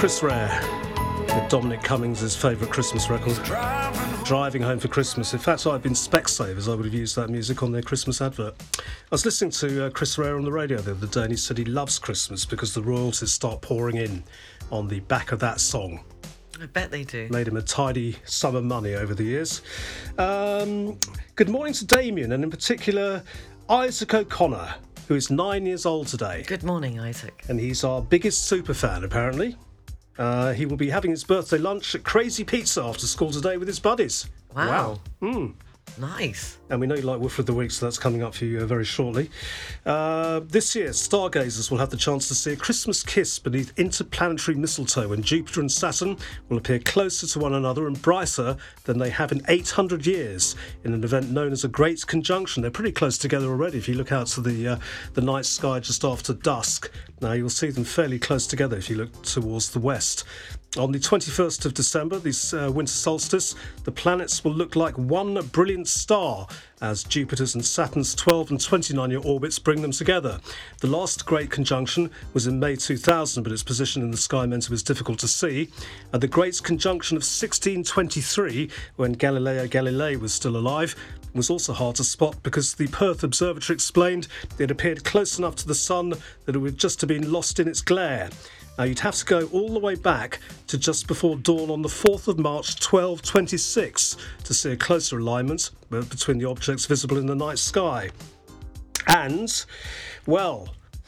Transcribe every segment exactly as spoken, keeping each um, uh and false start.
Chris Rea with Dominic Cummings' favourite Christmas record, Driving Home for Christmas. In fact, I've been Specsavers, I would have used that music on their Christmas advert. I was listening to uh, Chris Rea on the radio the other day, and he said he loves Christmas because the royalties start pouring in on the back of that song. I bet they do. Made him a tidy sum of money over the years. Um, good morning to Damien, and in particular Isaac O'Connor, who is nine years old today. Good morning, Isaac. And he's our biggest super fan, apparently. Uh, he will be having his birthday lunch at Crazy Pizza after school today with his buddies. Wow. Wow. Mm. Nice. And we know you like Woofer of the Week, so that's coming up for you uh, very shortly. Uh, this year, stargazers will have the chance to see a Christmas kiss beneath interplanetary mistletoe when Jupiter and Saturn will appear closer to one another and brighter than they have in eight hundred years in an event known as a Great Conjunction. They're pretty close together already. If you look out to the uh, the night sky just after dusk, now you'll see them fairly close together if you look towards the west. On the twenty-first of December, this uh, winter solstice, the planets will look like one brilliant star as Jupiter's and Saturn's twelve and twenty-nine year orbits bring them together. The last Great Conjunction was in May two thousand, but its position in the sky meant it was difficult to see. And the Great Conjunction of sixteen twenty-three, when Galileo Galilei was still alive, was also hard to spot because the Perth Observatory explained it appeared close enough to the sun that it would just have been lost in its glare. Now, you'd have to go all the way back to just before dawn on the fourth of March twelve twenty-six to see a closer alignment between the objects visible in the night sky. And, well,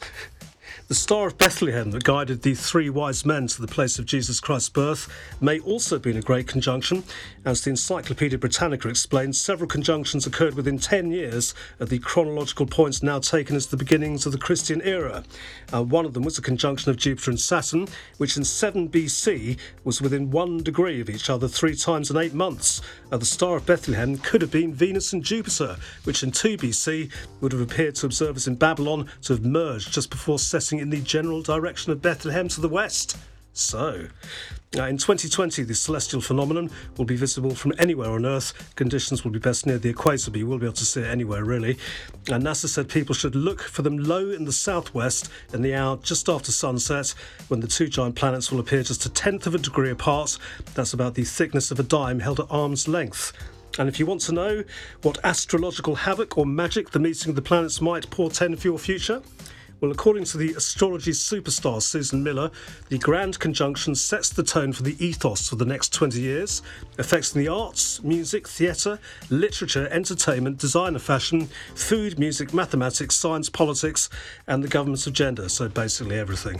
the Star of Bethlehem that guided the three wise men to the place of Jesus Christ's birth may also be in a great conjunction. As the Encyclopaedia Britannica explains, several conjunctions occurred within ten years at the chronological points now taken as the beginnings of the Christian era. Uh, one of them was a conjunction of Jupiter and Saturn, which in seven B C was within one degree of each other three times in eight months. Uh, the Star of Bethlehem could have been Venus and Jupiter, which in two B C would have appeared to observers in Babylon to have merged just before setting in the general direction of Bethlehem to the west. So, uh, in twenty twenty, the celestial phenomenon will be visible from anywhere on Earth. Conditions will be best near the equator, but you will be able to see it anywhere, really. And NASA said people should look for them low in the southwest in the hour just after sunset, when the two giant planets will appear just a tenth of a degree apart. That's about the thickness of a dime held at arm's length. And if you want to know what astrological havoc or magic the meeting of the planets might portend for your future, well, according to the astrology superstar Susan Miller, the grand conjunction sets the tone for the ethos for the next twenty years, affecting the arts, music, theatre, literature, entertainment, designer, fashion, food, music, mathematics, science, politics, and the government's agenda. So basically everything.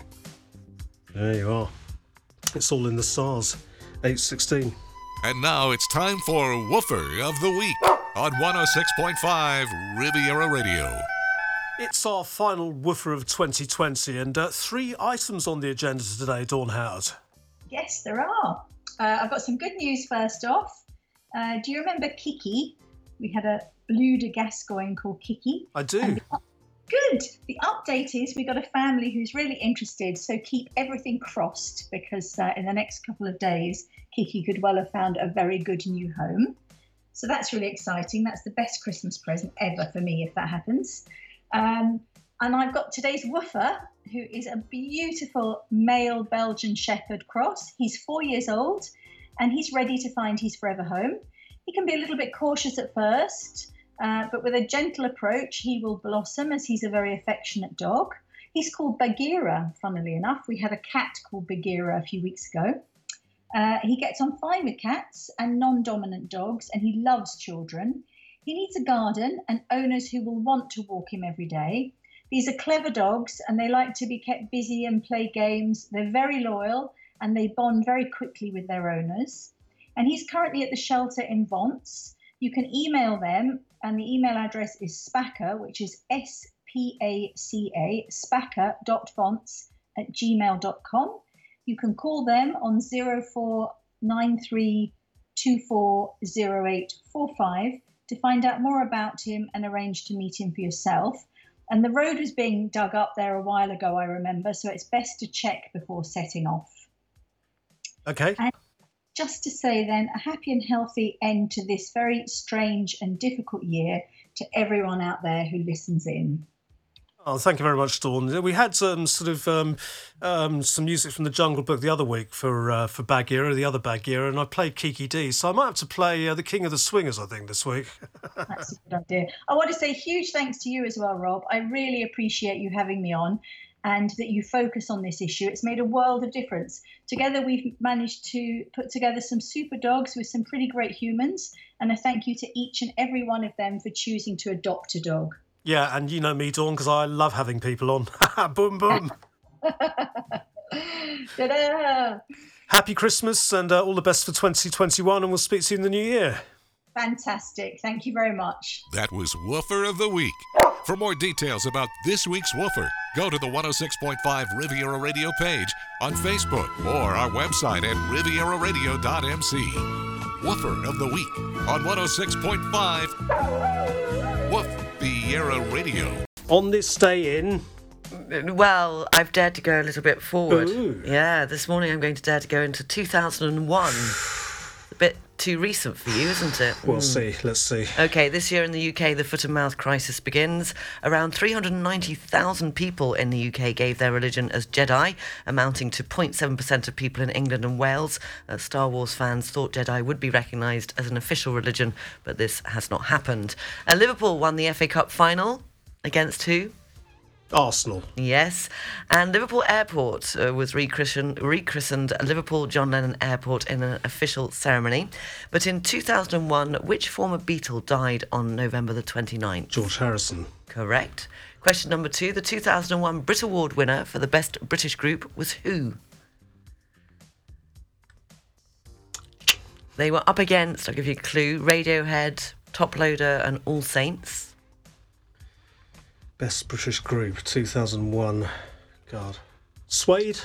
There you are. It's all in the stars. eight sixteen. And now it's time for Woofer of the Week on one oh six point five Riviera Radio. It's our final woofer of twenty twenty, and uh, three items on the agenda today, Dawn Howard. Yes, there are. Uh, I've got some good news first off. Uh, do you remember Kiki? We had a Bleu de Gascoigne called Kiki. I do. The, good. The update is we got a family who's really interested, so keep everything crossed because uh, in the next couple of days, Kiki could well have found a very good new home. So that's really exciting. That's the best Christmas present ever for me if that happens. Um, and I've got today's woofer, who is a beautiful male Belgian Shepherd cross. He's four years old and he's ready to find his forever home. He can be a little bit cautious at first, uh, but with a gentle approach, he will blossom as he's a very affectionate dog. He's called Bagheera, funnily enough. We had a cat called Bagheera a few weeks ago. Uh, he gets on fine with cats and non-dominant dogs, and he loves children. He needs a garden and owners who will want to walk him every day. These are clever dogs and they like to be kept busy and play games. They're very loyal and they bond very quickly with their owners. And he's currently at the shelter in Vence. You can email them and the email address is spaca, which is S P A C A, spaca dot vence at gmail dot com. You can call them on zero four nine three two four zero eight four five to find out more about him and arrange to meet him for yourself. And the road was being dug up there a while ago, I remember, so it's best to check before setting off. Okay. And just to say then, a happy and healthy end to this very strange and difficult year to everyone out there who listens in. Oh, thank you very much, Dawn. We had um, sort of um, um, some music from the Jungle Book the other week for uh, for Bagheera, the other Bagheera, and I played Kiki Dee, so I might have to play uh, the King of the Swingers, I think, this week. That's a good idea. I want to say huge thanks to you as well, Rob. I really appreciate you having me on and that you focus on this issue. It's made a world of difference. Together, we've managed to put together some super dogs with some pretty great humans, and a thank you to each and every one of them for choosing to adopt a dog. Yeah, and you know me, Dawn, because I love having people on. Boom, boom. Ta-da! Happy Christmas and uh, all the best for twenty twenty-one, and we'll speak to you in the new year. Fantastic. Thank you very much. That was Woofer of the Week. For more details about this week's Woofer, go to the one oh six point five Riviera Radio page on Facebook or our website at riviera radio dot m c. Woofer of the Week on one oh six point five Riviera Radio. On this day in... Well, I've dared to go a little bit forward. Ooh. Yeah, this morning I'm going to dare to go into two thousand one. A bit too recent for you, isn't it? We'll see. Let's see. OK, this year in the U K, the foot and mouth crisis begins. Around three hundred ninety thousand people in the U K gave their religion as Jedi, amounting to zero point seven percent of people in England and Wales. Uh, Star Wars fans thought Jedi would be recognised as an official religion, but this has not happened. Uh, Liverpool won the F A Cup final. Against who? Arsenal. Yes. And Liverpool Airport uh, was rechristened, rechristened Liverpool John Lennon Airport in an official ceremony. But in two thousand one, which former Beatle died on November the twenty-ninth? George Harrison. Correct. Question number two. The two thousand one Brit Award winner for the Best British Group was who? They were up against, I'll give you a clue, Radiohead, Top Loader and All Saints. Best British Group, two thousand one. God. Suede?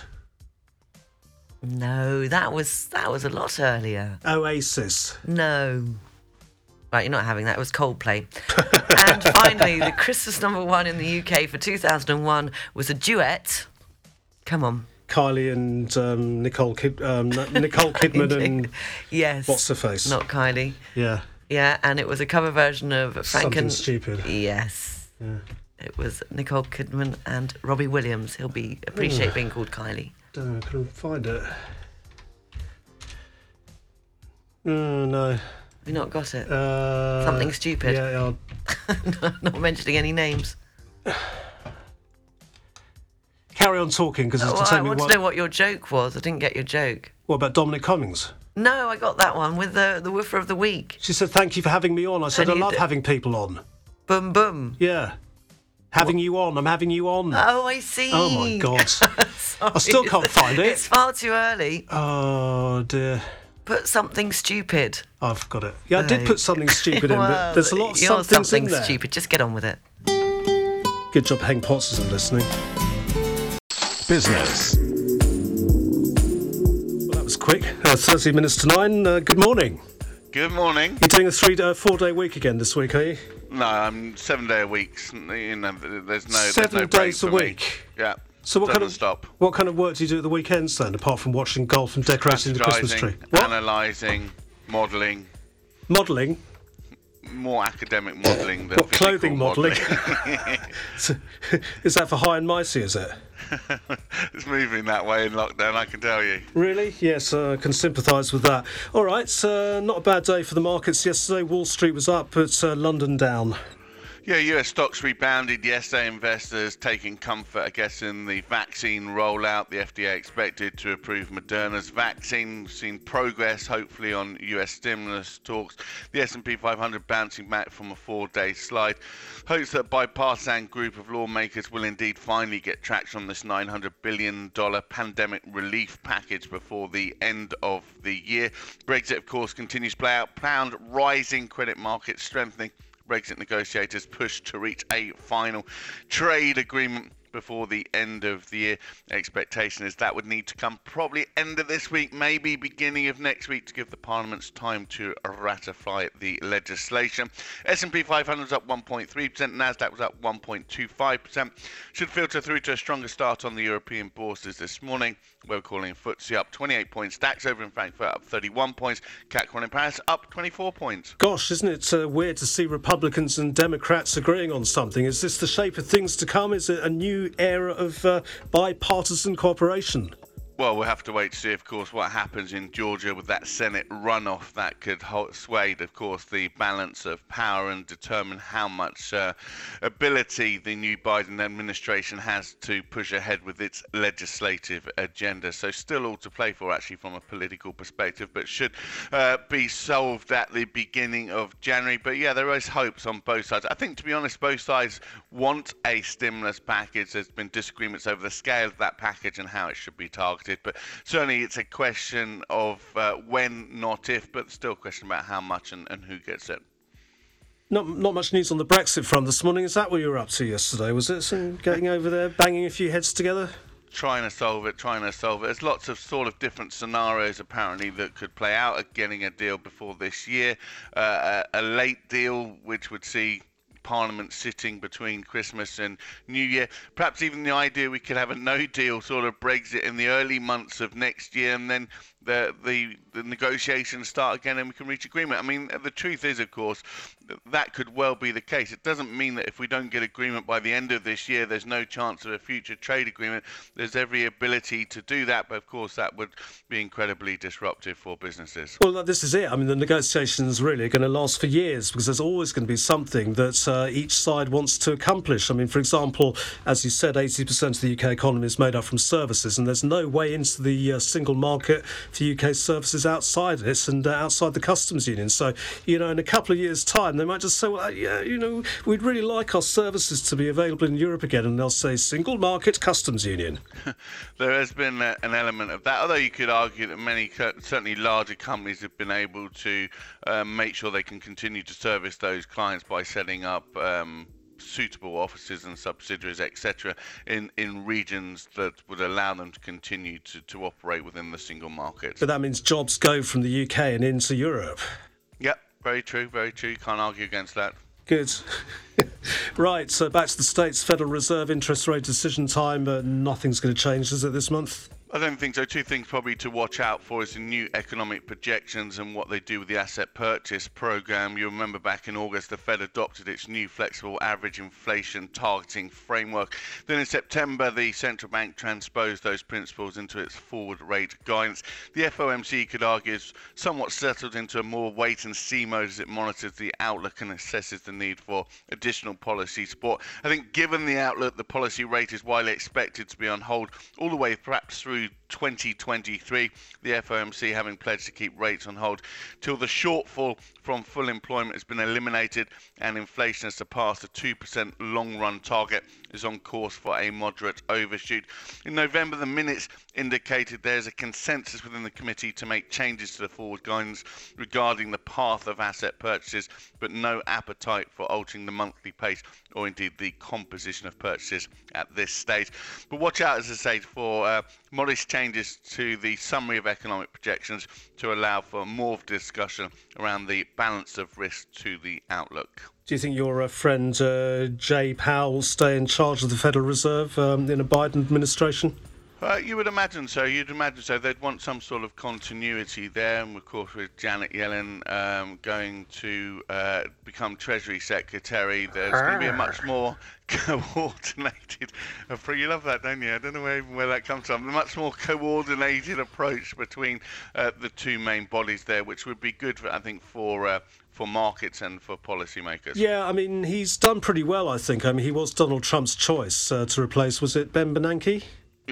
No, that was that was a lot earlier. Oasis. No. Right, you're not having that. It was Coldplay. And finally, the Christmas number one in the U K for two thousand one was a duet. Come on. Kylie and um, Nicole Kid, um, Nicole Kidman and yes. What's her face? Not Kylie. Yeah. Yeah, and it was a cover version of Frank Something and Stupid. Yes. Yeah. It was Nicole Kidman and Robbie Williams. He'll be appreciate being called Kylie. Don't know, I couldn't find it. Oh, no. We not got it. Uh, Something stupid. Yeah, I'll... Not mentioning any names. Carry on talking because it's Well, to tell I me want what. to know what your joke was. I didn't get your joke. What about Dominic Cummings? No, I got that one with the the woofer of the week. She said, "Thank you for having me on." I said, And "I you love did- having people on." Boom, boom. Yeah, having you on. I'm having you on. Oh, I see. Oh my God! Sorry. I still can't find it. It's far too early. Oh dear. Put something stupid. I've got it. Yeah, I did No. put something stupid in, but Well, there's a lot of you're somethings something in there. stupid. Just get on with it. Good job, Hank Potts isn't listening. Business. Well, that was quick. Uh, thirty minutes to nine. Uh, good morning. Good morning. You're doing a three, uh, four-day week again this week, are you? No, I'm seven day a week. You know, there's no Seven there's no break days a for me. week. Yeah. So what doesn't kind of stop? what kind of work do you do at the weekends then, apart from watching golf and decorating the Christmas tree? What? Analysing, modelling, Modelling? more academic modelling than What, physical clothing modelling? modelling. So, is that for high and mighty, is it? It's moving that way in lockdown, I can tell you. Really? Yes, I uh, can sympathise with that. All right, so not a bad day for the markets yesterday. Wall Street was up, but uh, London down. Yeah, U S stocks rebounded yesterday. Investors taking comfort, I guess, in the vaccine rollout. The F D A expected to approve Moderna's vaccine. We've seen progress, hopefully, on U S stimulus talks. The S and P five hundred bouncing back from a four-day slide. Hopes that a bipartisan group of lawmakers will indeed finally get traction on this nine hundred billion dollars pandemic relief package before the end of the year. Brexit, of course, continues to play out. Pound rising, credit markets strengthening. Brexit negotiators push to reach a final trade agreement before the end of the year. Expectation is that would need to come probably end of this week, maybe beginning of next week, to give the Parliaments time to ratify the legislation. S and P five hundred was up one point three percent, Nasdaq was up one point two five percent. Should filter through to a stronger start on the European bourses this morning. We're calling F T S E up twenty-eight points, DAX over in Frankfurt up thirty-one points, C A C one in Paris up twenty-four points. Gosh, isn't it uh, weird to see Republicans and Democrats agreeing on something? Is this the shape of things to come? Is it a new era of uh, bipartisan cooperation? Well, we'll have to wait to see, of course, what happens in Georgia with that Senate runoff. That could sway, of course, the balance of power and determine how much uh, ability the new Biden administration has to push ahead with its legislative agenda. So still all to play for, actually, from a political perspective, but should uh, be solved at the beginning of January. But yeah, there is hopes on both sides. I think, to be honest, both sides want a stimulus package. There's been disagreements over the scale of that package and how it should be targeted. But certainly it's a question of uh, when, not if, but still a question about how much and, and who gets it. Not not much news on the Brexit front this morning. Is that what you were up to yesterday? Was it some getting over there, banging a few heads together? Trying to solve it, trying to solve it. There's lots of sort of different scenarios apparently that could play out of getting a deal before this year. Uh, a, a late deal, which would see Parliament sitting between Christmas and New Year. Perhaps even the idea we could have a no-deal sort of Brexit in the early months of next year, and then the the, the negotiations start again and we can reach agreement. I mean, the truth is, of course, that could well be the case. It doesn't mean that if we don't get agreement by the end of this year, there's no chance of a future trade agreement. There's every ability to do that, but of course that would be incredibly disruptive for businesses. Well, this is it. I mean, the negotiations really are going to last for years because there's always going to be something that uh, each side wants to accomplish. I mean, for example, as you said, eighty percent of the U K economy is made up from services, and there's no way into the uh, single market for U K services outside this and uh, outside the customs union. So, you know, in a couple of years' time, they might just say, well, yeah, you know, we'd really like our services to be available in Europe again, and they'll say single market customs union. There has been a, an element of that, although you could argue that many, certainly larger companies have been able to um, make sure they can continue to service those clients by setting up um, suitable offices and subsidiaries, et cetera, in, in regions that would allow them to continue to, to operate within the single market. But that means jobs go from the U K and into Europe. Yep, very true, very true. Can't argue against that. Good. Right, so back to the States. Federal Reserve interest rate decision time. Uh, nothing's going to change, is it, this month? I don't think so. Two things probably to watch out for is the new economic projections and what they do with the asset purchase program. You remember back in August, the Fed adopted its new flexible average inflation targeting framework. Then in September, the central bank transposed those principles into its forward rate guidance. The F O M C, could argue, is somewhat settled into a more wait-and-see mode as it monitors the outlook and assesses the need for additional policy support. I think given the outlook, the policy rate is widely expected to be on hold all the way perhaps through twenty twenty-three, the F O M C having pledged to keep rates on hold till the shortfall from full employment has been eliminated and inflation has surpassed the two percent long-run target, is on course for a moderate overshoot. In November, the minutes indicated there's a consensus within the committee to make changes to the forward guidance regarding the path of asset purchases, but no appetite for altering the monthly pace or indeed the composition of purchases at this stage. But watch out, as I say, for uh, modest changes to the summary of economic projections to allow for more discussion around the balance of risk to the outlook. Do you think your uh, friend uh, Jay Powell will stay in charge of the Federal Reserve um, in a Biden administration? Uh, you would imagine so. You'd imagine so. They'd want some sort of continuity there, and of course, with Janet Yellen um, going to uh, become Treasury Secretary, there's going to be a much more coordinated. You love that, don't you? I don't know where, where that comes from. A much more coordinated approach between uh, the two main bodies there, which would be good, for, I think, for. Uh, for markets and for policymakers. Yeah, I mean, he's done pretty well, I think. I mean, he was Donald Trump's choice uh, to replace, was it Ben Bernanke? Yes.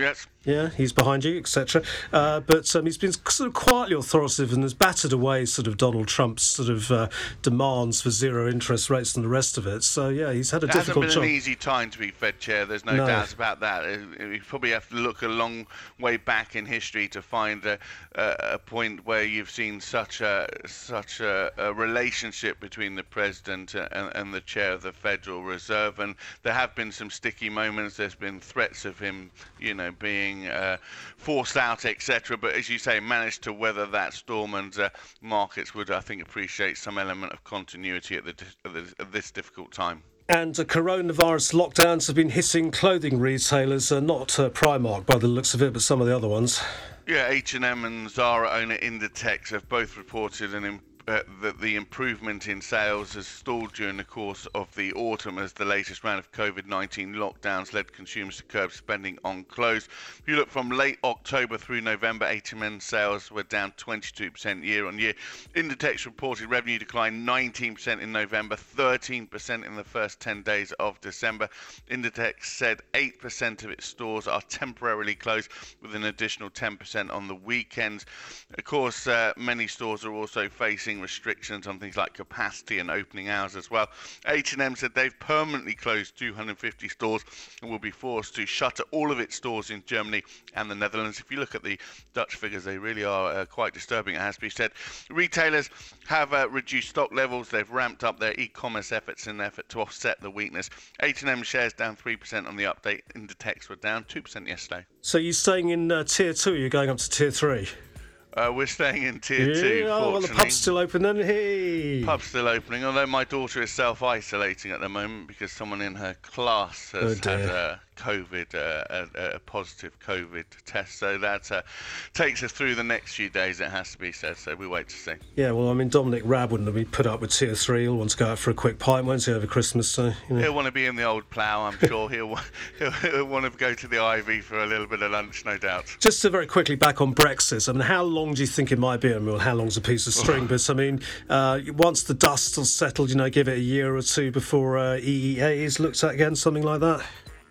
Yeah, he's behind you, et cetera. Uh, but um, he's been sort of quietly authoritative and has battered away sort of Donald Trump's sort of uh, demands for zero interest rates and the rest of it. So, yeah, he's had a it difficult job. It hasn't been job. an easy time to be Fed chair, there's no, No. doubt about that. You probably have to look a long way back in history to find a, a, a point where you've seen such a such a, a relationship between the president and, and the chair of the Federal Reserve. And there have been some sticky moments. There's been threats of him, you know, being uh, forced out, et cetera. But as you say, managed to weather that storm, and uh, markets would, I think, appreciate some element of continuity at, the, at, the, at this difficult time. And uh, coronavirus lockdowns have been hitting clothing retailers, uh, not uh, Primark by the looks of it, but some of the other ones. Yeah, H and M and Zara owner Inditex have both reported an imp- uh, that the improvement in sales has stalled during the course of the autumn as the latest round of COVID nineteen lockdowns led consumers to curb spending on clothes. If you look from late October through November, H and M sales were down twenty-two percent year on year. Inditex reported revenue declined nineteen percent in November, thirteen percent in the first ten days of December. Inditex said eight percent of its stores are temporarily closed, with an additional ten percent on the weekends. Of course, uh, many stores are also facing restrictions on things like capacity and opening hours as well. H and M said they've permanently closed two hundred fifty stores and will be forced to shutter all of its stores in Germany and the Netherlands. If you look at the Dutch figures, they really are uh, quite disturbing, it has to be said. Retailers have uh, reduced stock levels. They've ramped up their e-commerce efforts in an effort to offset the weakness. H and M shares down three percent on the update. Inditex were down two percent yesterday. So you're staying in uh, tier two, you're going up to tier three? Uh, we're staying in tier yeah, two, oh, well, the pub's still open then. Hey. Pub's still opening, although my daughter is self-isolating at the moment because someone in her class has Oh, had dear. a COVID, uh, a, a positive COVID test. So that uh, takes us through the next few days, it has to be said. So we wait to see. Yeah, well, I mean, Dominic Raab wouldn't have been put up with tier three. He'll want to go out for a quick pint, won't he, over Christmas? So, you know. He'll want to be in the old plough, I'm sure. he'll, wa- he'll, he'll want to go to the Ivy for a little bit of lunch, no doubt. Just to very quickly back on Brexit, I mean, how long do you think it might be? I mean, how long's a piece of string? But, I mean, uh, once the dust has settled, you know, give it a year or two before uh, E E A is looked at again, something like that?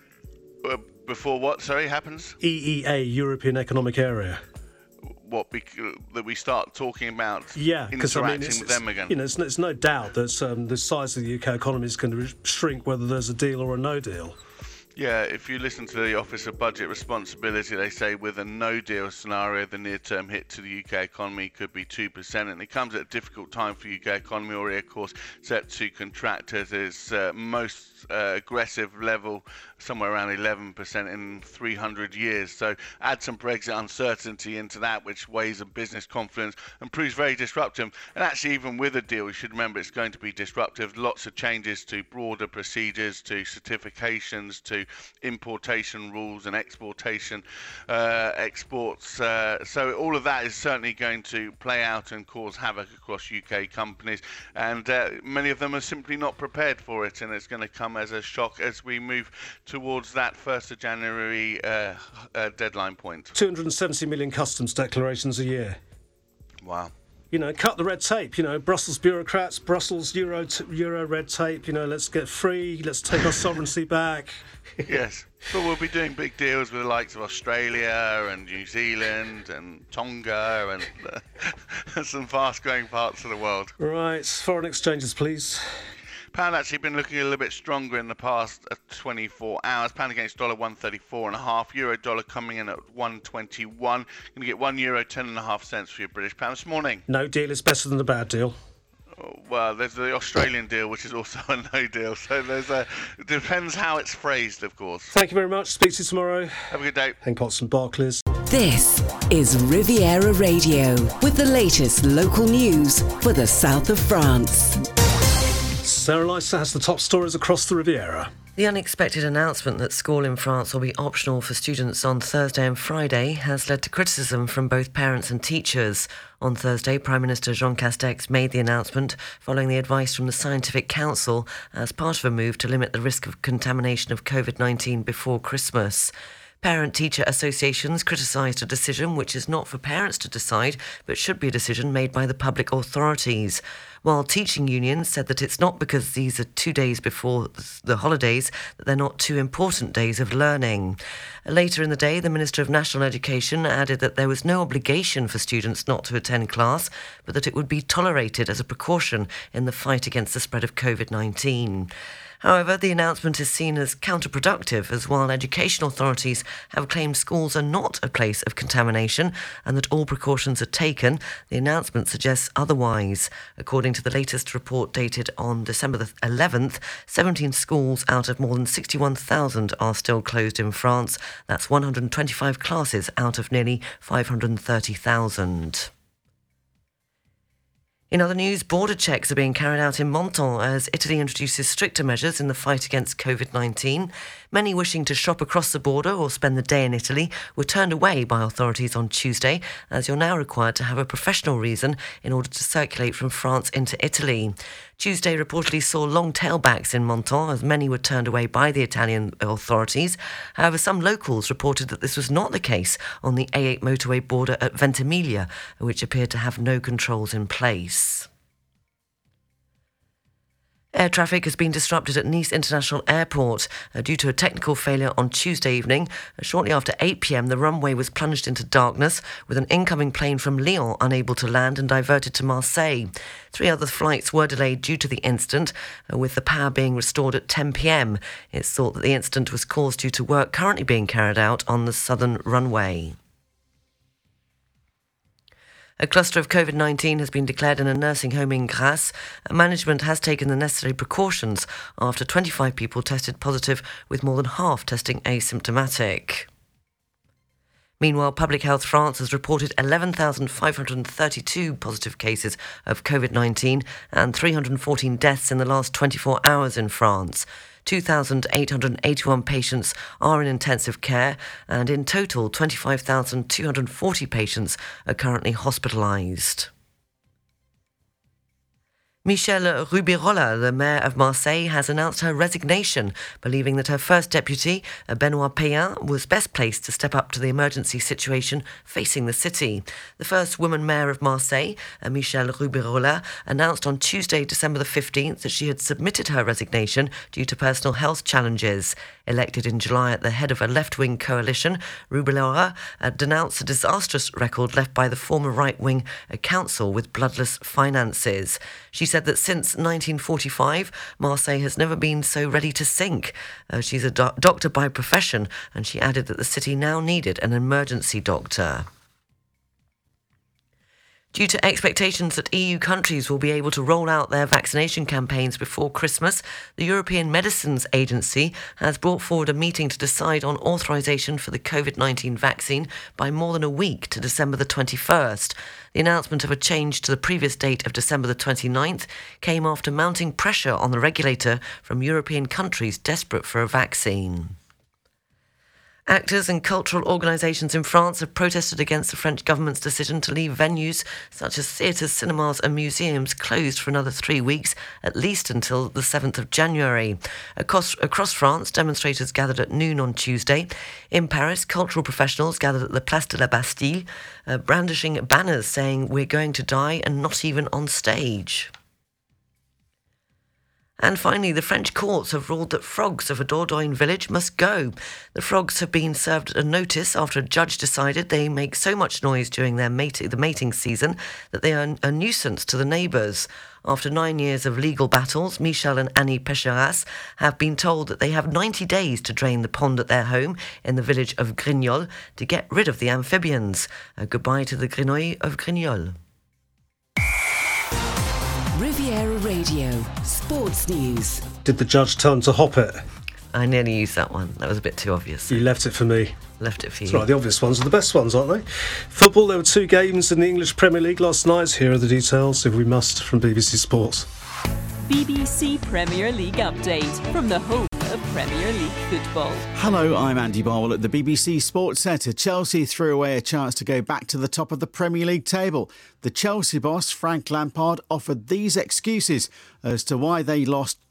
Uh, before what, sorry, happens? E E A, European Economic Area. What, bec- that we start talking about Yeah, because I interacting mean, it's, with it's- them again? you know, it's, no- it's no doubt that um, the size of the U K economy is going to shrink whether there's a deal or a no deal. Yeah, if you listen to the Office of Budget Responsibility, they say with a no-deal scenario, the near-term hit to the U K economy could be two percent, and it comes at a difficult time for the U K economy, already, of course, set to contract at its uh, most uh, aggressive level, somewhere around eleven percent in three hundred years. So add some Brexit uncertainty into that, which weighs on business confidence and proves very disruptive. And actually, even with a deal, you should remember it's going to be disruptive. Lots of changes to broader procedures, to certifications, to importation rules and exportation uh, exports. Uh, so all of that is certainly going to play out and cause havoc across U K companies, and uh, many of them are simply not prepared for it, and it's going to come as a shock as we move towards that first of January uh, uh, deadline point. two hundred seventy million customs declarations a year. Wow. You know, cut the red tape. You know, Brussels bureaucrats, Brussels Euro t- Euro red tape. You know, let's get free. Let's take our sovereignty back. Yes, but we'll be doing big deals with the likes of Australia and New Zealand and Tonga and uh, some fast-growing parts of the world. Right, foreign exchanges, please. Pound actually been looking a little bit stronger in the past uh, twenty-four hours. Pound against dollar one thirty-four and a half. Euro dollar coming in at one twenty-one. Going to get one euro ten and a half cents for your British pound this morning. No deal is better than a bad deal. Oh, well, there's the Australian deal, which is also a no deal. So there's a it depends how it's phrased, of course. Thank you very much. Speak to you tomorrow. Have a good day. Hank Potts and Barclays. This is Riviera Radio with the latest local news for the south of France. Sarah Lysa has the top stories across the Riviera. The unexpected announcement that school in France will be optional for students on Thursday and Friday has led to criticism from both parents and teachers. On Thursday, Prime Minister Jean Castex made the announcement following the advice from the Scientific Council as part of a move to limit the risk of contamination of COVID nineteen before Christmas. Parent-teacher associations criticised a decision which is not for parents to decide, but should be a decision made by the public authorities. while teaching unions said that it's not because these are two days before the holidays that they're not two important days of learning. Later in the day, the Minister of National Education added that there was no obligation for students not to attend class, but that it would be tolerated as a precaution in the fight against the spread of covid nineteen. However, the announcement is seen as counterproductive, as while education authorities have claimed schools are not a place of contamination and that all precautions are taken, the announcement suggests otherwise. According to the latest report dated on December the eleventh, seventeen schools out of more than sixty-one thousand are still closed in France. That's one hundred twenty-five classes out of nearly five hundred thirty thousand. In other news, border checks are being carried out in Menton as Italy introduces stricter measures in the fight against covid nineteen. Many wishing to shop across the border or spend the day in Italy were turned away by authorities on Tuesday, as you're now required to have a professional reason in order to circulate from France into Italy. Tuesday reportedly saw long tailbacks in Menton as many were turned away by the Italian authorities. However, some locals reported that this was not the case on the A eight motorway border at Ventimiglia, which appeared to have no controls in place. Air traffic has been disrupted at Nice International Airport uh, due to a technical failure on Tuesday evening. Uh, shortly after eight p.m, the runway was plunged into darkness, with an incoming plane from Lyon unable to land and diverted to Marseille. Three other flights were delayed due to the incident, uh, with the power being restored at ten p.m. It's thought that the incident was caused due to work currently being carried out on the southern runway. A cluster of covid nineteen has been declared in a nursing home in Grasse. Management has taken the necessary precautions after twenty-five people tested positive, with more than half testing asymptomatic. Meanwhile, Public Health France has reported eleven thousand five hundred thirty-two positive cases of covid nineteen and three hundred fourteen deaths in the last twenty-four hours in France. two thousand eight hundred eighty-one patients are in intensive care, and in total, twenty-five thousand two hundred forty patients are currently hospitalised. Michèle Rubirola, the mayor of Marseille, has announced her resignation, believing that her first deputy, Benoît Payen, was best placed to step up to the emergency situation facing the city. The first woman mayor of Marseille, Michèle Rubirola, announced on Tuesday, December the fifteenth, that she had submitted her resignation due to personal health challenges. Elected in July at the head of a left-wing coalition, Rubirola uh, denounced a disastrous record left by the former right-wing uh, council with bloodless finances. She said that since nineteen forty-five, Marseille has never been so ready to sink. Uh, she's a do- doctor by profession, and she added that the city now needed an emergency doctor. Due to expectations that E U countries will be able to roll out their vaccination campaigns before Christmas, the European Medicines Agency has brought forward a meeting to decide on authorisation for the covid nineteen vaccine by more than a week to December the twenty-first. The announcement of a change to the previous date of December the twenty-ninth came after mounting pressure on the regulator from European countries desperate for a vaccine. Actors and cultural organisations in France have protested against the French government's decision to leave venues such as theatres, cinemas and museums closed for another three weeks, at least until the seventh of January. Across, across France, demonstrators gathered at noon on Tuesday. In Paris, cultural professionals gathered at the Place de la Bastille, uh, brandishing banners saying, "We're going to die and not even on stage." And finally, the French courts have ruled that frogs of a Dordogne village must go. The frogs have been served a notice after a judge decided they make so much noise during their mate- the mating season that they are a nuisance to the neighbours. After nine years of legal battles, Michel and Annie Pécheras have been told that they have ninety days to drain the pond at their home in the village of Grignol to get rid of the amphibians. A goodbye to the Grenouille of Grignol. Riviera Radio, Sports News. Did the judge tell him to hop it? I nearly used that one. That was a bit too obvious. You left it for me. Left it for you. That's right, the obvious ones are the best ones, aren't they? Football, there were two games in the English Premier League last night. Here are the details, if we must, from B B C Sports. B B C Premier League update from the home of Premier League football. Hello, I'm Andy Barwell at the B B C Sports Centre. Chelsea threw away a chance to go back to the top of the Premier League table. The Chelsea boss, Frank Lampard, offered these excuses as to why they lost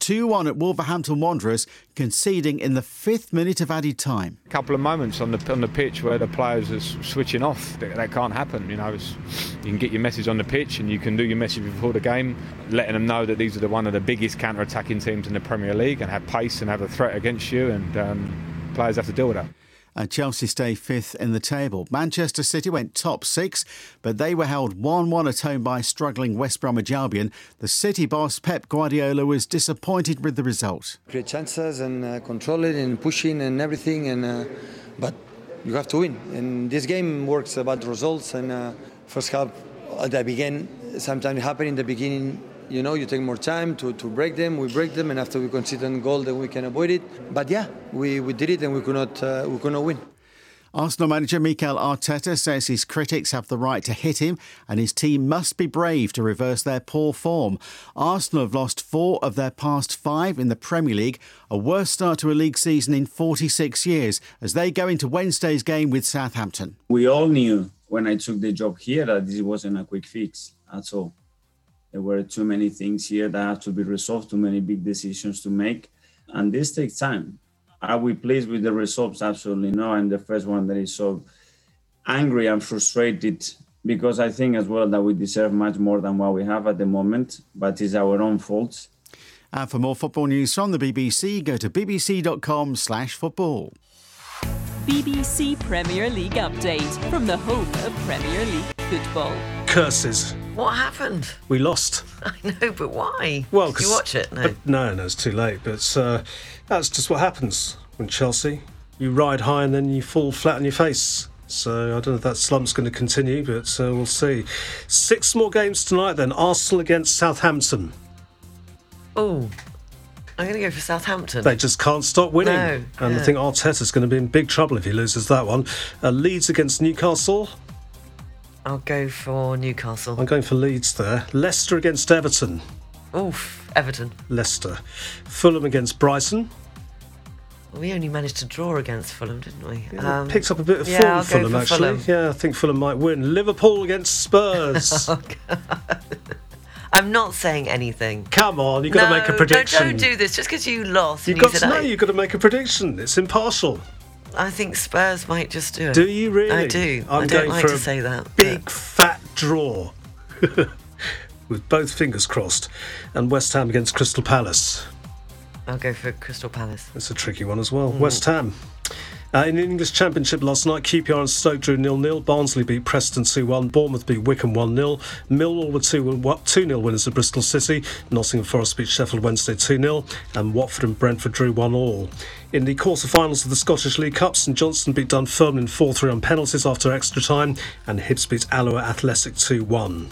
two one at Wolverhampton Wanderers, conceding in the fifth minute of added time. A couple of moments on the on the pitch where the players are switching off. That, that can't happen. You know, it's, you can get your message on the pitch and you can do your message before the game, letting them know that these are the one of the biggest counter-attacking teams in the Premier League and have pace and have a threat against you, and um, players have to deal with that. And Chelsea stay fifth in the table. Manchester City went top six, but they were held one one at home by struggling West Bromwich Albion. The City boss Pep Guardiola was disappointed with the result. Create chances and uh, control it and pushing and everything, and uh, but you have to win. And this game works about results. And uh, first half, at the beginning, sometimes it happens in the beginning. You know, you take more time to, to break them. We break them, and after we concede a goal, then we can avoid it. But yeah, we, we did it, and we could not uh, we could not win. Arsenal manager Mikel Arteta says his critics have the right to hit him, and his team must be brave to reverse their poor form. Arsenal have lost four of their past five in the Premier League, a worst start to a league season in forty-six years, as they go into Wednesday's game with Southampton. We all knew when I took the job here that this wasn't a quick fix at all. There were too many things here that had to be resolved, too many big decisions to make, and this takes time. Are we pleased with the results? Absolutely no. I'm the first one that is so angry and frustrated, because I think as well that we deserve much more than what we have at the moment, but it's our own fault. And for more football news from the B B C, go to bbc.com slash football. B B C Premier League update from the home of Premier League football. Curses. What happened? We lost. I know, but why? Well, did you watch it? No. But no, no, it's too late. But uh, that's just what happens when Chelsea. You ride high and then you fall flat on your face. So I don't know if that slump's going to continue, but uh, we'll see. Six more games tonight then. Arsenal against Southampton. Oh, I'm going to go for Southampton. They just can't stop winning. No, and yeah. I think Arteta's going to be in big trouble if he loses that one. Uh, Leeds against Newcastle. I'll go for Newcastle. I'm going for Leeds there. Leicester against Everton. Oof, Everton. Leicester. Fulham against Brighton. Well, we only managed to draw against Fulham, didn't we? Yeah, um, picked up a bit of yeah, form, I'll Fulham, go for actually. Fulham. Yeah, I think Fulham might win. Liverpool against Spurs. Oh, God. I'm not saying anything. Come on, you've got no, to make a prediction. No, don't do this just because you lost. You've and got you to know, I, you've got to make a prediction. It's impartial. I think Spurs might just do it. Do you really? I do. I'm I don't going like for to a say that. Big but... fat draw. With both fingers crossed. And West Ham against Crystal Palace. I'll go for Crystal Palace. That's a tricky one as well. Mm. West Ham. Uh, in the English Championship last night, Q P R and Stoke drew nil nil. Barnsley beat Preston two one. Bournemouth beat Wickham one nil. Millwall were two nil winners of Bristol City. Nottingham Forest beat Sheffield Wednesday two nil. And Watford and Brentford drew one all. In the quarter-finals of the Scottish League Cup, St Johnstone beat Dunfermline four three on penalties after extra time. And Hibs beat Alloa Athletic two one.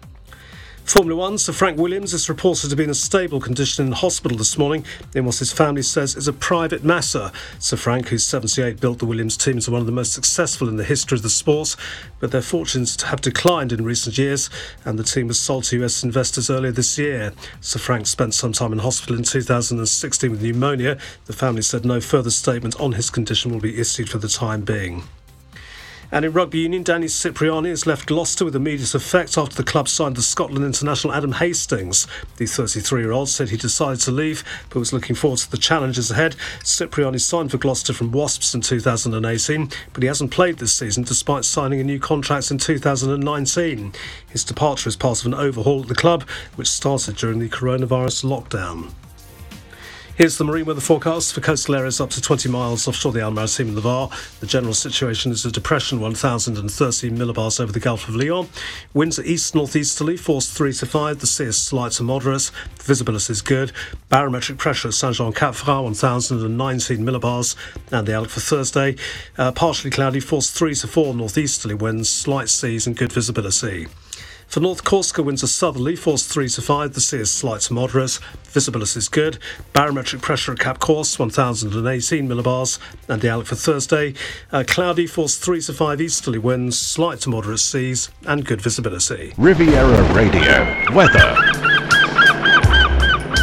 Formula One, Sir Frank Williams is reported to be in a stable condition in hospital this morning in what his family says is a private matter. Sir Frank, who's seventy-eight, built the Williams team into one of the most successful in the history of the sport, but their fortunes have declined in recent years, and the team was sold to U S investors earlier this year. Sir Frank spent some time in hospital in two thousand sixteen with pneumonia. The family said no further statement on his condition will be issued for the time being. And in rugby union, Danny Cipriani has left Gloucester with immediate effect after the club signed the Scotland international Adam Hastings. The thirty-three-year-old said he decided to leave, but was looking forward to the challenges ahead. Cipriani signed for Gloucester from Wasps in two thousand eighteen, but he hasn't played this season despite signing a new contract in two thousand nineteen. His departure is part of an overhaul at the club, which started during the coronavirus lockdown. Here's the marine weather forecast for coastal areas up to twenty miles offshore the Almaty and the Var. The general situation is a depression one thousand thirteen millibars over the Gulf of Lyon. Winds are east-northeasterly, force three to five. The sea is slight to moderate. Visibility is good. Barometric pressure at Saint-Jean-Cap-Ferrat one thousand nineteen millibars. And the outlook for Thursday, uh, partially cloudy, force three to four northeasterly winds, slight seas and good visibility. For North Corsica, winds are southerly, force three to five. The sea is slight to moderate. Visibility is good. Barometric pressure at Cap Corse, one thousand eighteen millibars. And the outlook for Thursday, uh, cloudy, force three to five easterly winds, slight to moderate seas, and good visibility. Riviera Radio weather.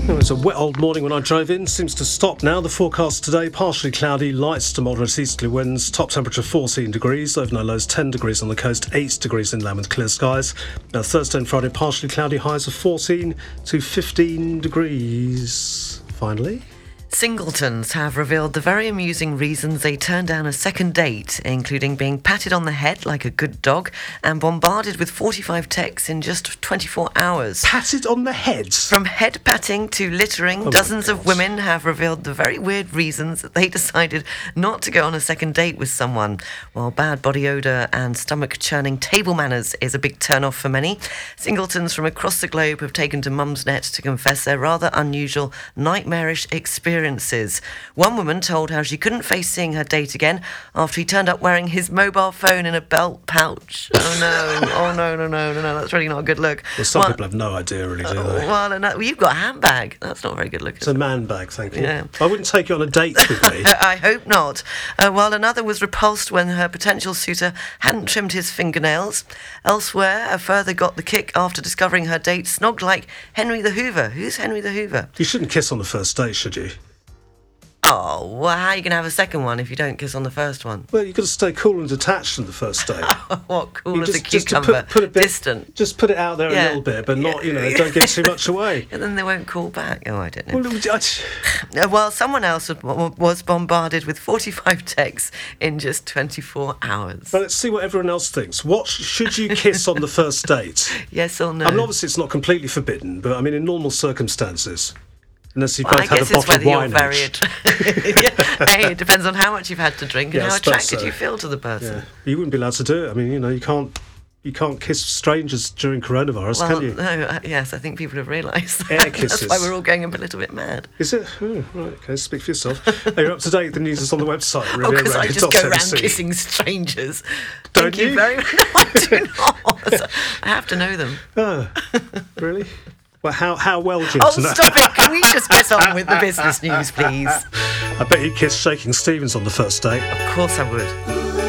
It was a wet old morning when I drove in. Seems to stop now. The forecast today, partially cloudy, lights to moderate easterly winds. Top temperature fourteen degrees. Overnight lows ten degrees on the coast, eight degrees inland with clear skies. Now Thursday and Friday, partially cloudy, highs of fourteen to fifteen degrees. Finally. Singletons have revealed the very amusing reasons they turned down a second date, including being patted on the head like a good dog and bombarded with forty-five texts in just twenty-four hours. Patted on the head? From head patting to littering, Oh dozens of women have revealed the very weird reasons that they decided not to go on a second date with someone. While bad body odour and stomach-churning table manners is a big turn-off for many, singletons from across the globe have taken to Mumsnet to confess their rather unusual, nightmarish experience. One woman told how she couldn't face seeing her date again after he turned up wearing his mobile phone in a belt pouch. Oh no, oh no, no, no, no, no, that's really not a good look. Well, some well, people have no idea, really, do they? Uh, well, no, well, you've got a handbag. That's not very good looking. It's a man bag, thank you. Yeah. I wouldn't take you on a date with me. I hope not. Uh, while another was repulsed when her potential suitor hadn't trimmed his fingernails. Elsewhere, a further got the kick after discovering her date snogged like Henry the Hoover. Who's Henry the Hoover? You shouldn't kiss on the first date, should you? Oh, well, how are you going to have a second one if you don't kiss on the first one? Well, you've got to stay cool and detached on the first date. What, cool You as a just- just to cucumber, put, put a bit, distant. Just put it out there Yeah. a little bit, but not, you know, don't give too much away. And then they won't call back. Oh, I don't know. Well, I- Uh, Well, someone else was- was bombarded with forty-five texts in just twenty-four hours. But let's see what everyone else thinks. What sh- should you kiss on the first date? Yes or no? I mean, obviously it's not completely forbidden, but I mean, in normal circumstances, unless you've Well, both I had a guess it's bottle of whether you're wine very each. attracted. Hey, it depends on how much you've had to drink and Yeah, I how suppose attracted so. you feel to the person. Yeah. You wouldn't be allowed to do it. I mean, you know, you can't you can't kiss strangers during coronavirus, Well, can you? no, uh, yes, I think people have realised that. Air That's kisses. why we're all going a little bit mad. Is it? Oh, right, okay, speak for yourself. Hey, you're up to date. The news is on the website. Oh, because I just go around riviera radio dot m c. kissing strangers. Don't Thank you you? very much. No, I do not. I have to know them. Oh, really? Well, how, how well do you Oh, have to know? stop it. Can we just get on with the business news, please? I bet you kissed Shaking Stevens on the first date. Of course I would.